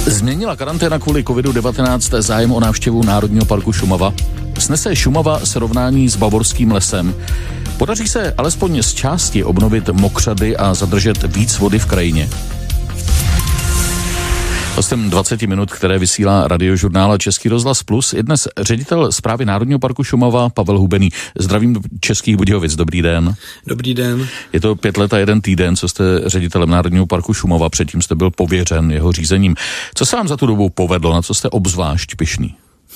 Změnila karanténa kvůli COVID-19 zájem o návštěvu Národního parku Šumava? Snese Šumava srovnání s bavorským lesem? Podaří se alespoň z části obnovit mokřady a zadržet víc vody v krajině? Hostem 20 minut, které vysílá radiožurnála Český rozhlas Plus, je dnes ředitel správy Národního parku Šumava Pavel Hubený. Zdravím do Českých Budějovic, dobrý den. Dobrý den. Je to 5 let a 1 týden, co jste ředitelem Národního parku Šumava, předtím jste byl pověřen jeho řízením. Co se vám za tu dobu povedlo, na co jste obzvlášť pyšný?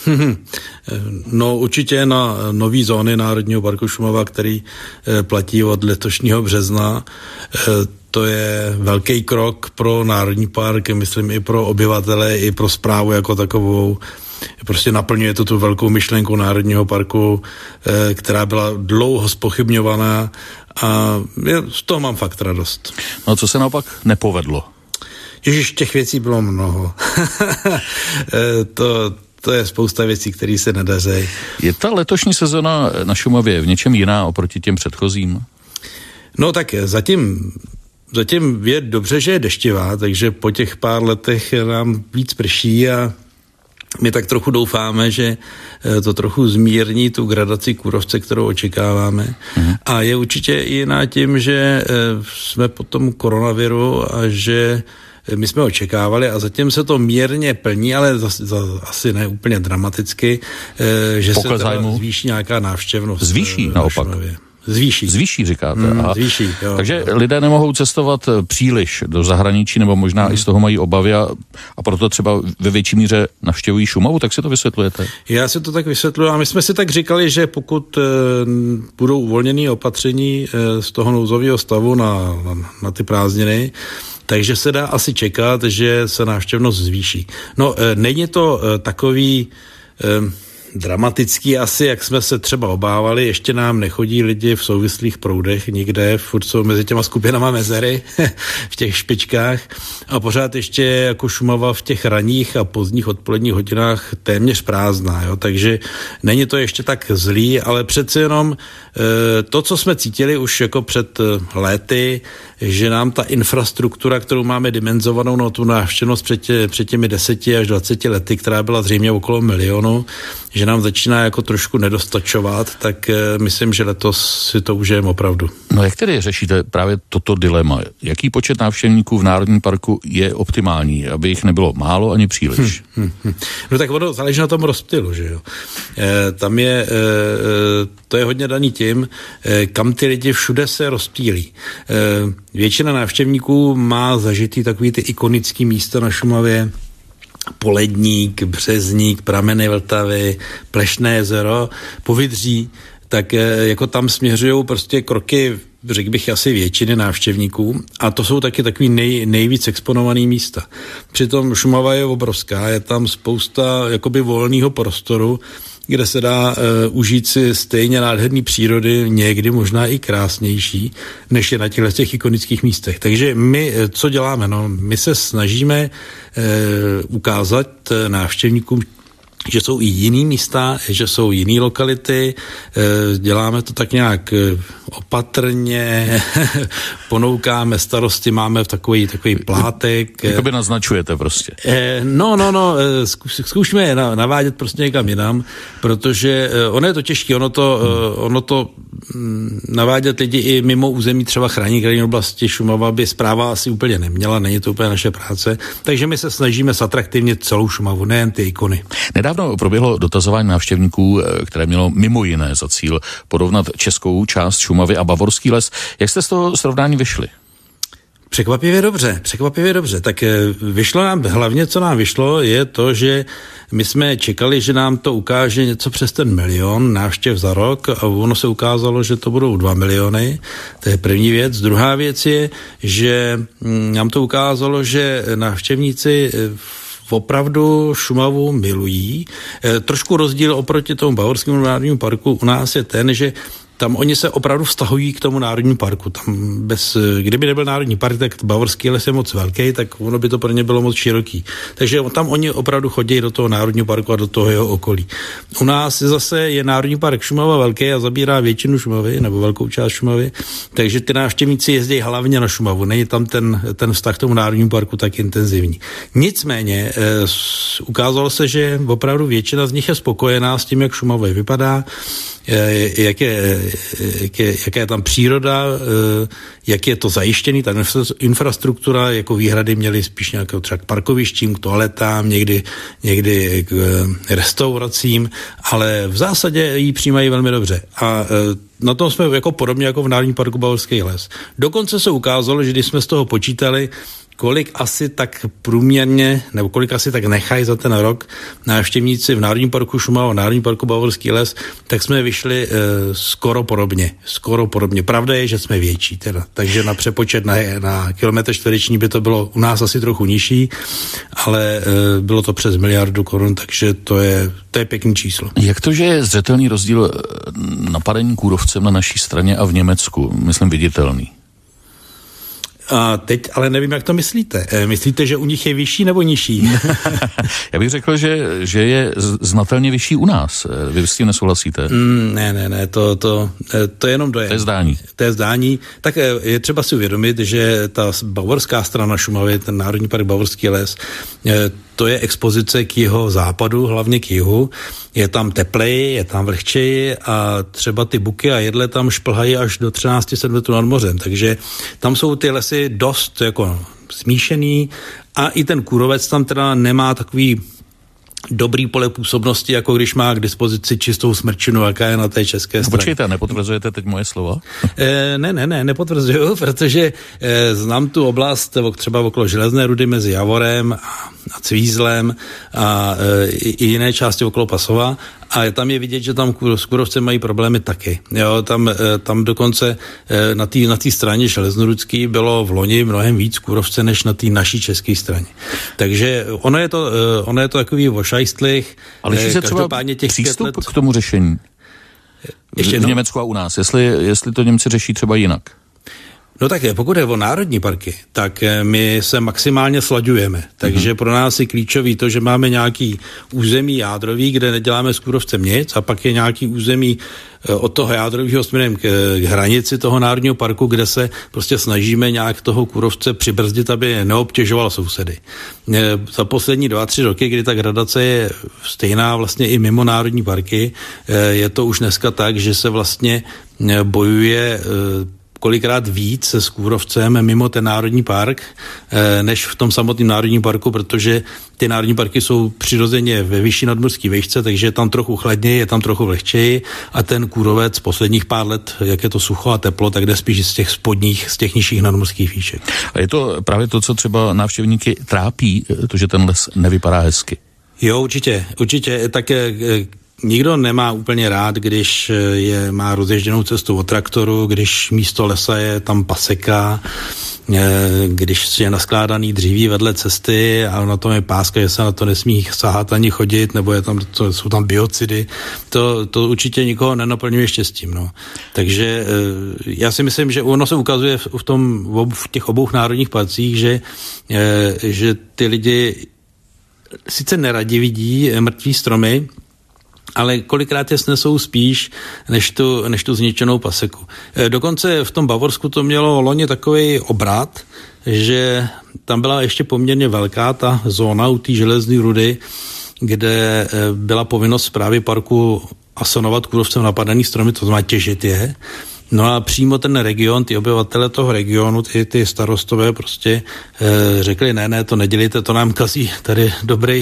No určitě na nový zóny Národního parku Šumava, který platí od letošního března. To je velký krok pro Národní park, myslím i pro obyvatele, i pro správu jako takovou. Prostě naplňuje to tu velkou myšlenku Národního parku, která byla dlouho zpochybňovaná a z toho mám fakt radost. No a co se naopak nepovedlo? Ježiš, těch věcí bylo mnoho. To je spousta věcí, které se nedaří. Je ta letošní sezona na Šumavě v něčem jiná oproti těm předchozím? No tak zatím je dobře, že je deštivá, takže po těch pár letech nám víc prší a my tak trochu doufáme, že to trochu zmírní tu gradaci kůrovce, kterou očekáváme. A je určitě i jiná tím, že jsme po tom koronaviru a že my jsme očekávali a zatím se to mírně plní, ale asi ne úplně dramaticky, že se teda zvýší nějaká návštěvnost. Zvýší naopak? Zvýší, říkáte. Zvýší, jo. Takže lidé nemohou cestovat příliš do zahraničí, nebo možná i z toho mají obavy a proto třeba ve větší míře navštěvují Šumavu, tak si to vysvětlujete? Já si to tak vysvětluji a my jsme si tak říkali, že pokud budou uvolněné opatření z toho nouzového stavu na ty prázdniny, takže se dá asi čekat, že se návštěvnost zvýší. No, není to takový dramatický asi, jak jsme se třeba obávali, ještě nám nechodí lidi v souvislých proudech nikde, furt jsou mezi těma skupinama mezery v těch špičkách a pořád ještě jako Šumava v těch ranních a pozdních odpoledních hodinách téměř prázdná, jo? Takže není to ještě tak zlý, ale přece jenom to, co jsme cítili už jako před léty, že nám ta infrastruktura, kterou máme dimenzovanou na tu návštěvnost před těmi 10 až 20 lety, která byla zřejmě okolo 1 milionu, že nám začíná jako trošku nedostačovat, tak myslím, že letos si to užijeme opravdu. No jak tedy řešíte právě toto dilema? Jaký počet návštěvníků v Národním parku je optimální, aby jich nebylo málo ani příliš? No tak ono záleží na tom rozptylu, že jo. Tam je, to je hodně daný tím, kam ty lidi všude se rozptýlí. Většina návštěvníků má zažitý takový ty ikonický místa na Šumavě, Poledník, Březník, prameny Vltavy, Plešné jezero, Povidří, tak jako tam směřují prostě kroky, řekl bych, asi většiny návštěvníků a to jsou taky takový nejvíc exponovaný místa. Přitom Šumava je obrovská, je tam spousta jakoby volného prostoru, kde se dá užít si stejně nádherný přírody, někdy možná i krásnější, než je na těch ikonických místech. Takže my, co děláme? No, my se snažíme ukázat návštěvníkům, že jsou i jiný místa, že jsou jiný lokality, děláme to tak nějak opatrně, ponoukáme starosti, máme takový plátek. Jakoby naznačujete prostě. Zkusíme je navádět prostě někam jinam, protože ono je to těžké, ono to navádět lidi i mimo území třeba chráněné krajinné oblasti Šumava by správa asi úplně neměla, není to úplně naše práce, takže my se snažíme zatraktivnit celou Šumavu, nejen ty ikony. Nedávno proběhlo dotazování návštěvníků, které mělo mimo jiné za cíl porovnat českou část Šumavy a bavorský les. Jak jste z toho srovnání vyšli? Překvapivě dobře. Tak vyšlo nám, hlavně co nám vyšlo, je to, že my jsme čekali, že nám to ukáže něco přes 1 milion návštěv za rok a ono se ukázalo, že to budou 2 miliony. To je první věc. Druhá věc je, že nám to ukázalo, že návštěvníci opravdu Šumavu milují. Trošku rozdíl oproti tomu Bavorskému národnímu parku u nás je ten, že tam oni se opravdu vztahují k tomu národnímu parku. Tam kdyby nebyl národní park, tak Bavorský les je moc velký, tak ono by to pro ně bylo moc široký. Takže tam oni opravdu chodí do toho národního parku a do toho jeho okolí. U nás zase je národní park Šumava velký a zabírá většinu Šumavy, nebo velkou část Šumavy, takže ty návštěvníci jezdí hlavně na Šumavu. Není tam ten vztah k tomu národnímu parku tak intenzivní. Nicméně ukázalo se, že opravdu většina z nich je spokojená s tím, jak Šumava vypadá, jaká je tam příroda, jak je to zajištěný, ta infrastruktura, jako výhrady měly spíš nějakou třeba k parkovištím, k toaletám, někdy k restauracím, ale v zásadě ji přijímají velmi dobře. A na tom jsme jako podobně jako v Národním parku Bavorský les. Dokonce se ukázalo, že když jsme z toho počítali, kolik asi tak průměrně, nebo kolik asi tak nechají za ten rok návštěvníci v Národním parku Šumava, Národním parku Bavorský les, tak jsme vyšli skoro podobně. Pravda je, že jsme větší teda, takže na přepočet na kilometr čtvereční by to bylo u nás asi trochu nižší, ale bylo to přes 1 miliardu korun, takže to je pěkný číslo. Jak to, že je zřetelný rozdíl napadení kůrovcem na naší straně a v Německu, myslím viditelný? A teď ale nevím, jak to myslíte. Myslíte, že u nich je vyšší nebo nižší? Já bych řekl, že je znatelně vyšší u nás. Vy s tím nesouhlasíte? Ne, to je jenom dojem. To je zdání. Tak je třeba si uvědomit, že ta bavorská strana Šumavy, ten Národní park Bavorský les, to je expozice k jeho západu, hlavně k jihu. Je tam tepleji, je tam vlhčeji a třeba ty buky a jedle tam šplhají až do 1300 metrů nad mořem. Takže tam jsou ty lesy dost jako smíšený a i ten kůrovec tam teda nemá takový dobrý pole působnosti, jako když má k dispozici čistou smrčinu, jaká je na té české straně. Počkejte, nepotvrzujete teď moje slova? Ne, nepotvrzuju, protože znám tu oblast třeba okolo Železné Rudy mezi Javorem a Cvízlem a i jiné části okolo Pasova a tam je vidět, že tam s kůrovcem mají problémy taky. Jo, tam dokonce na té straně železnorudský bylo v loni mnohem víc kůrovce, než na té naší české straně. Takže ono je to takový vošajstlich. Ale liší se třeba přístup k tomu řešení v Německu a u nás, jestli to Němci řeší třeba jinak? No tak pokud je o národní parky, tak my se maximálně slaďujeme. Takže pro nás je klíčový to, že máme nějaký území jádrový, kde neděláme s kůrovcem nic a pak je nějaký území od toho jádrového směrem k hranici toho národního parku, kde se prostě snažíme nějak toho kůrovce přibrzdit, aby neobtěžoval sousedy. Za poslední 2-3 roky, kdy ta gradace je stejná vlastně i mimo národní parky, je to už dneska tak, že se vlastně bojuje kolikrát víc s kůrovcem mimo ten národní park, než v tom samotném národním parku, protože ty národní parky jsou přirozeně ve vyšší nadmořské výšce, takže je tam trochu chladněji, je tam trochu lehčeji a ten kůrovec posledních pár let, jak je to sucho a teplo, tak jde spíš z těch spodních, z těch nižších nadmořských výšek. A je to právě to, co třeba návštěvníky trápí, to, že ten les nevypadá hezky? Jo, určitě, tak nikdo nemá úplně rád, když má rozježděnou cestu od traktoru, když místo lesa je tam paseka, když je naskládaný dříví vedle cesty a na tom je páska, že se na to nesmí sahat ani chodit, nebo jsou tam biocidy. To určitě nikoho nenaplňuje štěstím. No. Takže já si myslím, že ono se ukazuje v těch obou národních parcích, že ty lidi sice neradi vidí mrtvý stromy, ale kolikrát je snesou spíš než tu zničenou paseku. Dokonce v tom Bavorsku to mělo loni takový obrat, že tam byla ještě poměrně velká ta zóna u té Železné Rudy, kde byla povinnost správy parku asanovat kůrovcem napadený stromy, to znamená těžit je. No a přímo ten region, ty obyvatele toho regionu, ty starostové prostě řekli, ne, to nedělejte, to nám kazí tady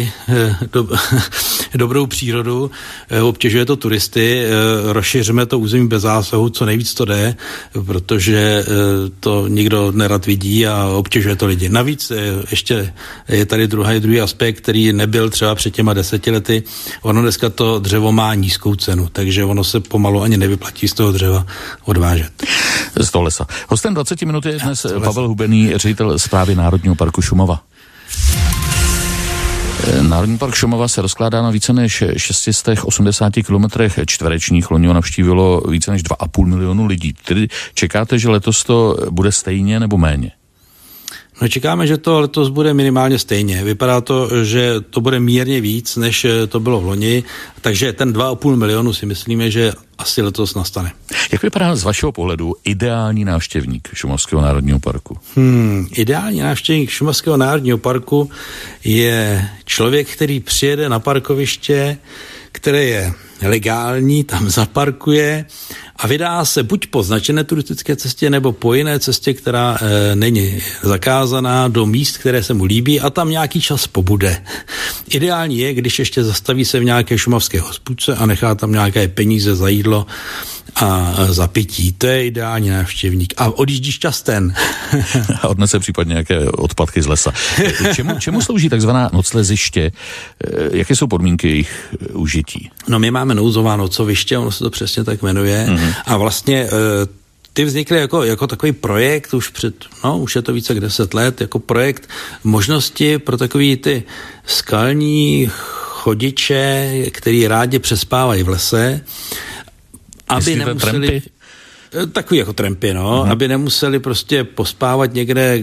dobrou přírodu, obtěžuje to turisty, rozšiřme to území bez zásahu, co nejvíc to jde, protože to nikdo nerad vidí a obtěžuje to lidi. Navíc ještě je tady druhý aspekt, který nebyl třeba před těma 10 lety. Ono dneska to dřevo má nízkou cenu, takže ono se pomalu ani nevyplatí z toho dřeva odvážet. Z toho lesa. Hostem 20 minut je dnes Pavel Hubený, ředitel správy Národního parku Šumava. Národní park Šumava se rozkládá na více než 680 kilometrech čtverečních. Loni ho navštívilo více než 2,5 milionu lidí. Tedy čekáte, že letos to bude stejně nebo méně? No čekáme, že to letos bude minimálně stejně. Vypadá to, že to bude mírně víc, než to bylo v loni, takže ten 2,5 milionu si myslíme, že asi letos nastane. Jak vypadá z vašeho pohledu ideální návštěvník Šumavského národního parku? Ideální návštěvník Šumavského národního parku je člověk, který přijede na parkoviště, které je legální, tam zaparkuje a vydá se buď po značené turistické cestě, nebo po jiné cestě, která není zakázaná, do míst, které se mu líbí a tam nějaký čas pobude. Ideální je, když ještě zastaví se v nějaké šumavské hospůdce a nechá tam nějaké peníze za jídlo a za pití. To je ideální návštěvník. A odjíždí šťasten. A odnese případně nějaké odpadky z lesa. Čemu slouží takzvaná nocleziště? Jaké jsou podmínky jejich užití? No my máme nouzová nocoviště, ono se to přesně tak jmenuje. A vlastně ty vznikly jako takový projekt už je to více jak 10 let, jako projekt možnosti pro takový ty skalní chodiče, který rádi přespávají v lese, aby nemuseli... Takový jako trampy, aby nemuseli prostě pospávat někde,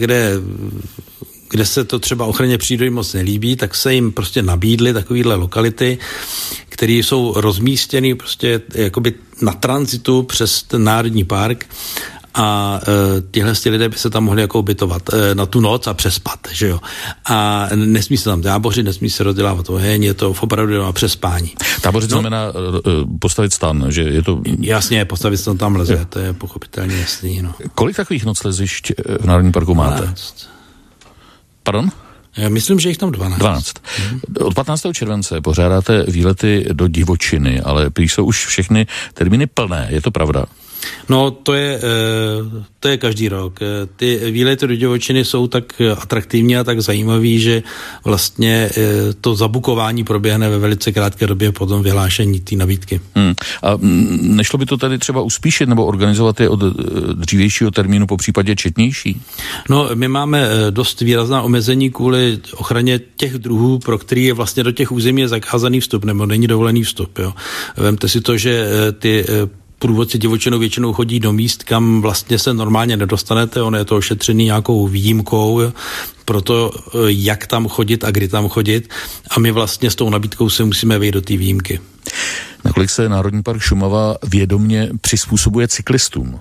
kde se to třeba ochraně přírody moc nelíbí, tak se jim prostě nabídly takovýhle lokality, které jsou rozmístěny prostě jakoby na tranzitu přes ten národní park a tihle lidé by se tam mohli jako ubytovat na tu noc a přespat, že jo. A nesmí se tam tábořit, nesmí se rozdělávat oheň, je to opravdu na přespání. Tábořit znamená postavit stan, že je to... Jasně, postavit stan tam leze, to je pochopitelně jasný, no. Kolik takových noclezišť v Národním parku máte? 12. Pardon? Já myslím, že jich tam 12. Od 15. července pořádáte výlety do divočiny, ale prý jsou už všechny termíny plné, je to pravda? No, to je každý rok. Ty výlety do divočiny jsou tak atraktivní a tak zajímavý, že vlastně to zabukování proběhne ve velice krátké době po tom vyhlášení té nabídky. A nešlo by to tady třeba uspíšit nebo organizovat je od dřívějšího termínu, po případě četnější? No, my máme dost výrazná omezení kvůli ochraně těch druhů, pro který je vlastně do těch území je zakázaný vstup, nebo není dovolený vstup. Jo. Vemte si to, že ty průvodci divočinou většinou chodí do míst, kam vlastně se normálně nedostanete, on je to ošetřený nějakou výjimkou, proto jak tam chodit a kdy tam chodit a my vlastně s tou nabídkou se musíme vejít do té výjimky. Nakolik se Národní park Šumava vědomě přizpůsobuje cyklistům?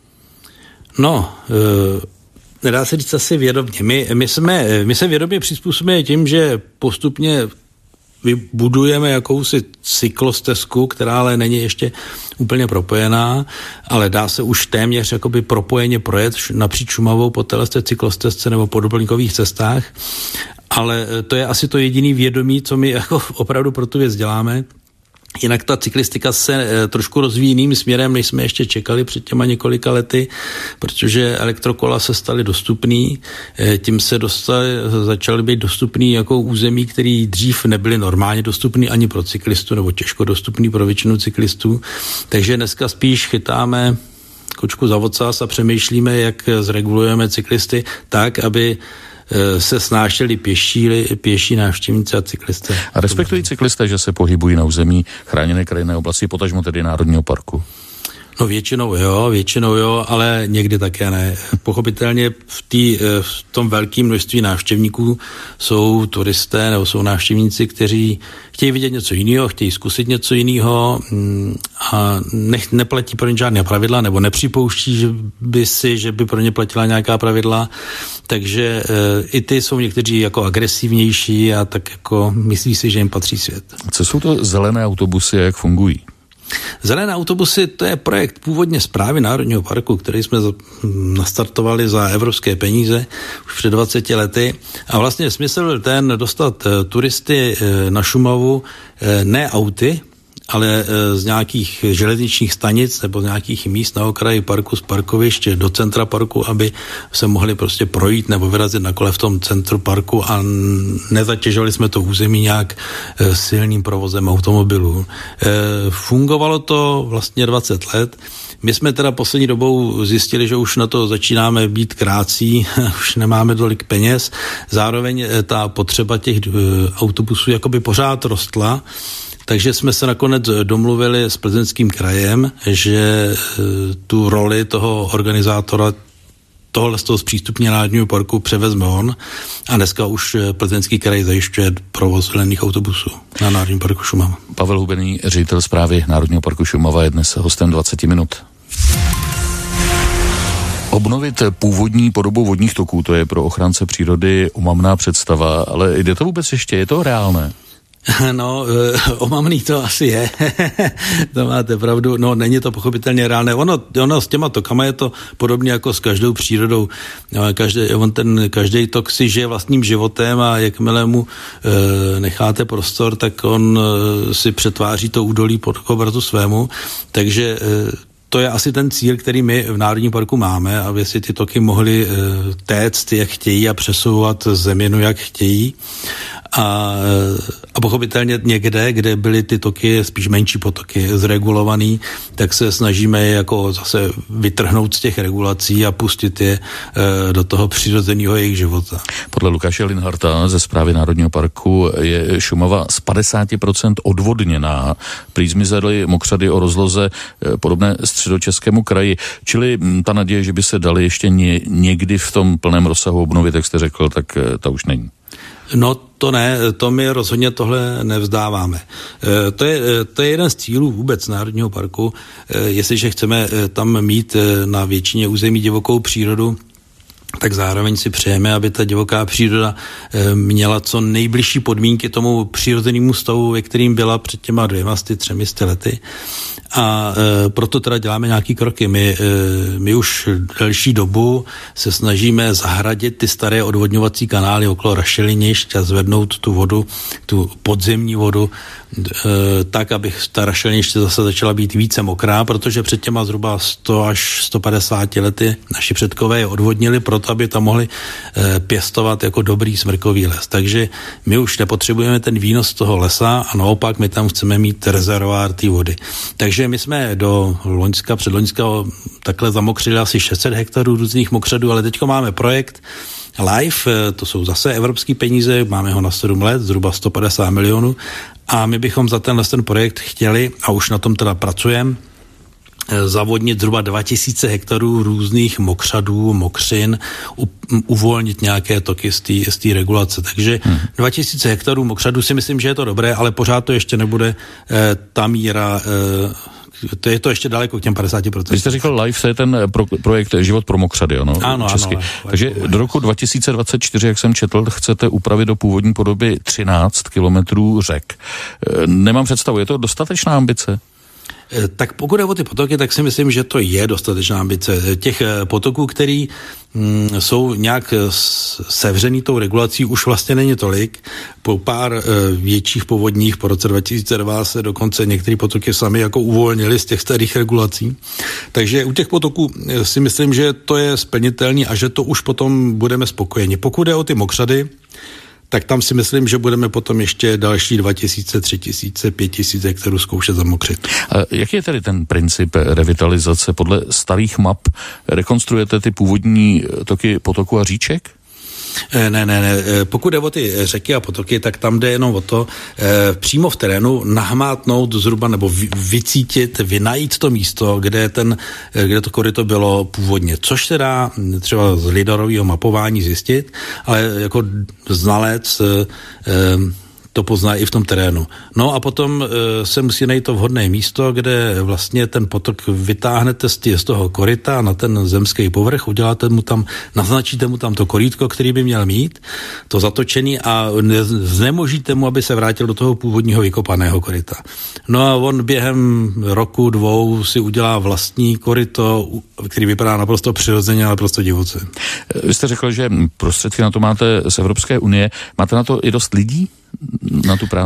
No, nedá se říct asi vědomě. My se vědomě přizpůsobíme tím, že postupně vybudujeme jakousi cyklostezku, která ale není ještě úplně propojená, ale dá se už téměř jakoby propojeně projet napříč Šumavou po této cyklostezce nebo po doplňkových cestách, ale to je asi to jediný vědomí, co my jako opravdu pro tu věc děláme. Jinak ta cyklistika se trošku rozvíjí jiným směrem, než jsme ještě čekali před těma několika lety, protože elektrokola se staly dostupný, tím se začaly být dostupný jako území, který dřív nebyly normálně dostupný ani pro cyklistu, nebo těžko dostupný pro většinu cyklistů. Takže dneska spíš chytáme kočku za ocas a přemýšlíme, jak zregulujeme cyklisty tak, aby se snášeli pěší návštěvníci a cyklisté. A respektují cyklisté, že se pohybují na území chráněné krajinné oblasti, potažmo tedy Národního parku? No většinou jo, ale někdy také ne. Pochopitelně v tom velkém množství návštěvníků jsou turisté nebo jsou návštěvníci, kteří chtějí vidět něco jiného, chtějí zkusit něco jiného a neplatí pro ně žádné pravidla nebo nepřipouští, že by pro ně platila nějaká pravidla, takže i ty jsou někteří jako agresivnější a tak jako myslí si, že jim patří svět. Co jsou to zelené autobusy a jak fungují? Zelené autobusy, to je projekt původně Správy Národního parku, který jsme nastartovali za evropské peníze už před 20 lety. A vlastně smysl byl ten dostat turisty na Šumavu ne auty, ale z nějakých železničních stanic nebo z nějakých míst na okraji parku, z parkovišť do centra parku, aby se mohli prostě projít nebo vyrazit na kole v tom centru parku a nezatěžovali jsme to území nějak silným provozem automobilů. Fungovalo to vlastně 20 let. My jsme teda poslední dobou zjistili, že už na to začínáme být krácí, už nemáme tolik peněz. Zároveň ta potřeba těch autobusů jakoby pořád rostla, takže jsme se nakonec domluvili s Plzeňským krajem, že tu roli toho organizátora tohle z toho zpřístupnění Národního parku převezme on a dneska už Plzeňský kraj zajišťuje provoz zelených autobusů na Národním parku Šumava. Pavel Hubený, ředitel správy Národního parku Šumava, je dnes hostem 20 minut. Obnovit původní podobu vodních toků, to je pro ochránce přírody omamná představa, ale jde to vůbec ještě, je to reálné? No, omamný to asi je, to máte pravdu, no není to pochopitelně reálné, ono s těma tokama je to podobně jako s každou přírodou, každý tok si žije vlastním životem a jakmile mu necháte prostor, tak on si přetváří to údolí pod obrazu svému, takže to je asi ten cíl, který my v Národním parku máme, aby si ty toky mohly téct, jak chtějí a přesouvat zeminu, jak chtějí. A pochopitelně někde, kde byly ty toky, spíš menší potoky, zregulovaný, tak se snažíme jako zase vytrhnout z těch regulací a pustit je do toho přirozeného jejich života. Podle Lukáše Linharta ze správy Národního parku je Šumava z 50% odvodněná. Prý zmizely mokřady o rozloze podobné Středočeskému kraji. Čili ta naděje, že by se dali ještě někdy v tom plném rozsahu obnovit, jak jste řekl, tak ta už není. No to ne, to my rozhodně tohle nevzdáváme. To je jeden z cílů vůbec Národního parku, jestliže chceme tam mít na většině území divokou přírodu, tak zároveň si přejeme, aby ta divoká příroda měla co nejbližší podmínky tomu přirozenému stavu, ve kterým byla před těma 200-300 lety. A proto teda děláme nějaký kroky. My už delší dobu se snažíme zahradit ty staré odvodňovací kanály okolo rašelinišť a zvednout tu vodu, tu podzemní vodu, tak, aby ta rašeliniště zase začala být více mokrá, protože před těma zhruba 100 až 150 lety naši předkové je odvodnili proto, aby tam mohli pěstovat jako dobrý smrkový les. Takže my už nepotřebujeme ten výnos toho lesa a naopak my tam chceme mít rezervoár té vody. Takže my jsme do předloňska takhle zamokřili asi 600 hektarů různých mokřadů, ale teďko máme projekt LIFE, to jsou zase evropský peníze, máme ho na 7 let, zhruba 150 milionů a my bychom za ten projekt chtěli, a už na tom teda pracujeme, zavodnit zhruba 2000 hektarů různých mokřadů, mokřin, uvolnit nějaké toky z té regulace. Takže 2000 hektarů mokřadů si myslím, že je to dobré, ale pořád to ještě nebude ta míra, je to ještě daleko k těm 50%. Vy jste říkal LIFE, to je ten projekt Život pro mokřady, ano? Ano, česky. ano. Takže do roku 2024, jak jsem četl, chcete upravit do původní podoby 13 kilometrů řek. Nemám představu, je to dostatečná ambice? Tak pokud jde o ty potoky, tak si myslím, že to je dostatečná ambice. Těch potoků, který jsou nějak sevřený tou regulací, už vlastně není tolik. Po pár větších povodních po roce 2002 se dokonce některé potoky sami jako uvolnili z těch starých regulací. Takže u těch potoků si myslím, že to je splnitelný a že to už potom budeme spokojeni. Pokud jde o ty mokřady, tak tam si myslím, že budeme potom ještě další 2000, 3000, 5000 hektarů zkoušet zamokřit. A jaký je tedy ten princip revitalizace? Podle starých map rekonstruujete ty původní toky potoků a říček? Ne. Pokud jde o ty řeky a potoky, tak tam jde jenom o to přímo v terénu nahmátnout zhruba nebo vycítit, vynajít to místo, kde to koryto bylo původně. Což se dá třeba z lidarového mapování zjistit, ale jako znalec to pozná i v tom terénu. No a potom se musí najít to vhodné místo, kde vlastně ten potok vytáhnete z toho koryta na ten zemský povrch, naznačíte mu tam to korítko, který by měl mít, to zatočený a znemožíte mu, aby se vrátil do toho původního vykopaného koryta. No a on během roku, 2 si udělá vlastní koryto, který vypadá naprosto přirozeně, naprosto divoce. Vy jste řekl, že prostředky na to máte z Evropské unie. Máte na to i dost lidí? Na tu práci?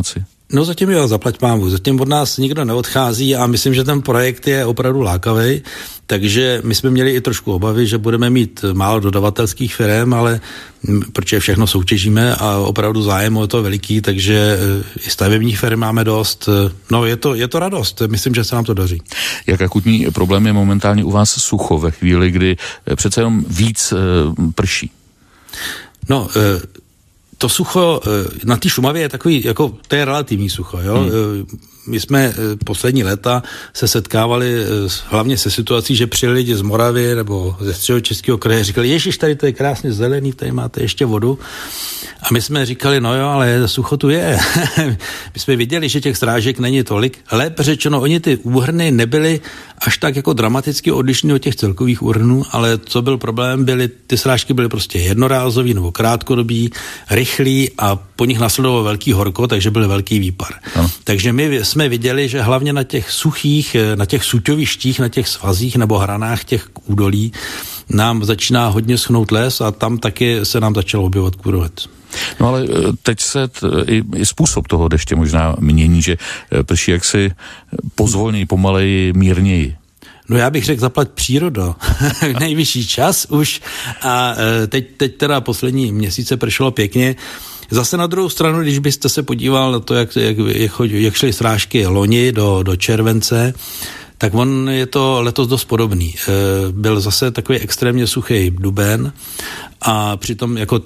No zatím jo, zaplať pánbůh. Zatím od nás nikdo neodchází a myslím, že ten projekt je opravdu lákavý, takže my jsme měli i trošku obavy, že budeme mít málo dodavatelských firm, ale protože všechno soutěžíme a opravdu zájem o to veliký, takže i stavebních firm máme dost. No je to radost, myslím, že se nám to daří. Jak akutní problém je momentálně u vás sucho ve chvíli, kdy přece jenom víc prší? No, to sucho na té Šumavě je takový, jako to je relativní sucho, jo. My jsme poslední léta se setkávali hlavně se situací, že přijeli lidi z Moravy nebo ze Středočeského kraje, říkali, ježiš, tady to je krásně zelený, tady máte ještě vodu. A my jsme říkali, no jo, ale sucho tu je. My jsme viděli, že těch srážek není tolik. Lépe řečeno, oni ty úhrny nebyly až tak jako dramaticky odlišný od těch celkových úhrnů, ale co byl problém, ty srážky byly prostě jednorázový nebo krátkodobý, rychlý a po nich následovalo velký horko, takže byl velký výpar. No. Takže my jsme viděli, že hlavně na těch suchých, na těch suťovištích, na těch svazích nebo hranách těch údolí nám začíná hodně schnout les a tam taky se nám začalo objevovat kůrovec. No ale teď se i způsob toho deště možná mění, že prší jaksi pozvolněji, pomaleji, mírněji. No já bych řekl zaplať příroda. Nejvyšší čas už a teď teda poslední měsíce pršelo pěkně. Zase na druhou stranu, když byste se podíval na to, jak šly srážky loni do července, tak on je to letos dost podobný. Byl zase takový extrémně suchý duben a přitom jako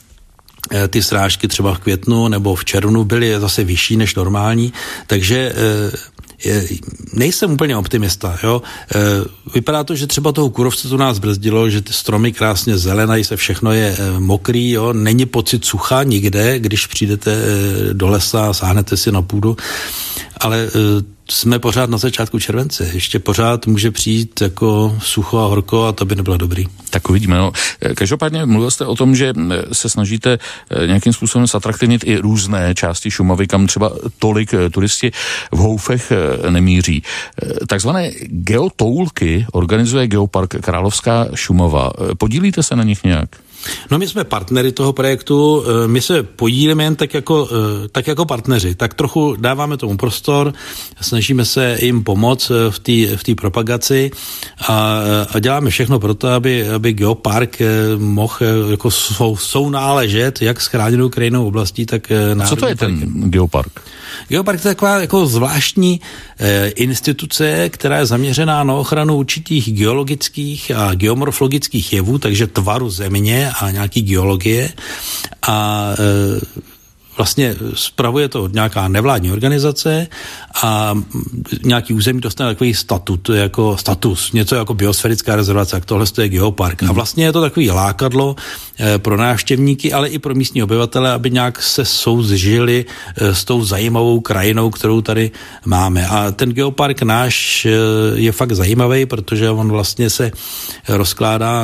ty srážky třeba v květnu nebo v červnu byly zase vyšší než normální, takže nejsem úplně optimista, jo. Vypadá to, že třeba toho kůrovce tu nás brzdilo, že ty stromy krásně zelenají se, všechno je mokrý, jo. Není pocit sucha nikde, když přijdete do lesa a sáhnete si na půdu, ale jsme pořád na začátku července. Ještě pořád může přijít jako sucho a horko a to by nebylo dobrý. Tak uvidíme. No. Každopádně mluvil jste o tom, že se snažíte nějakým způsobem zatraktivnit i různé části Šumavy, kam třeba tolik turisti v houfech nemíří. Takzvané geotoulky organizuje Geopark Královská Šumava. Podílíte se na nich nějak? No my jsme partnery toho projektu, my se podílíme jen tak jako partneři, tak trochu dáváme tomu prostor, snažíme se jim pomoct v té propagaci a děláme všechno pro to, aby Geopark mohl jako sounáležet jak s chráněnou krajinnou oblastí, tak národní. Co to je ten Geopark? Geopark je taková jako zvláštní instituce, která je zaměřená na ochranu určitých geologických a geomorfologických jevů, takže tvaru země a nějaký geologie a vlastně spravuje to nějaká nevládní organizace a nějaký území dostane takový status, něco jako biosférická rezervace, jak tohle je geopark. A vlastně je to takový lákadlo pro návštěvníky, ale i pro místní obyvatele, aby nějak se souzžili s tou zajímavou krajinou, kterou tady máme. A ten geopark náš je fakt zajímavý, protože on vlastně se rozkládá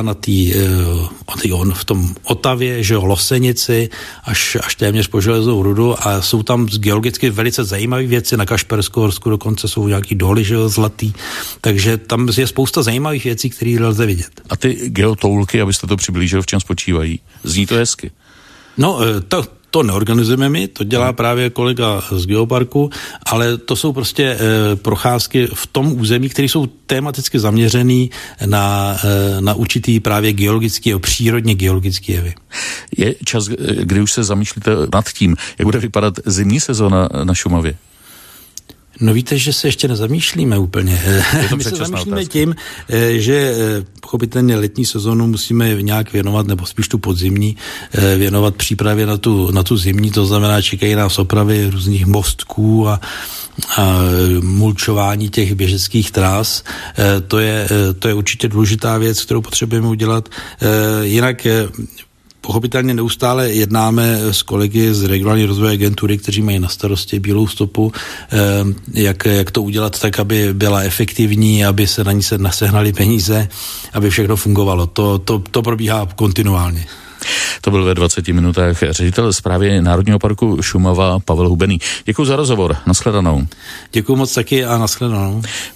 v tom Otavě, že Losenici, až téměř po železnou rudu a jsou tam geologicky velice zajímavé věci, na Kašperskou horsku dokonce jsou nějaký doly, že jo, zlatý, takže tam je spousta zajímavých věcí, které lze vidět. A ty geotoulky, abyste to přiblížil, v čem spočívají? Zní to hezky. No, to neorganizujeme my, to dělá právě kolega z Geoparku, ale to jsou prostě procházky v tom území, které jsou tematicky zaměřený na určitý právě geologický a přírodně geologický jevy. Je čas, kdy už se zamýšlíte nad tím, jak bude vypadat zimní sezóna na Šumavě? No víte, že se ještě nezamýšlíme úplně. My se zamýšlíme tím, že pochopitelně letní sezonu musíme nějak věnovat, nebo spíš tu podzimní, věnovat přípravě na tu zimní, to znamená, čekají nás opravy různých mostků a mulčování těch běžeckých tras. To je určitě důležitá věc, kterou potřebujeme udělat. Jinak pochopitelně neustále jednáme s kolegy z regionální rozvojové agentury, kteří mají na starosti bílou stopu, jak to udělat tak, aby byla efektivní, aby se na ní se nasehnali peníze, aby všechno fungovalo. To probíhá kontinuálně. To byl ve 20 minutách ředitel správy Národního parku Šumava Pavel Hubený. Děkuji za rozhovor. Nashledanou. Děkuji moc taky a nashledanou.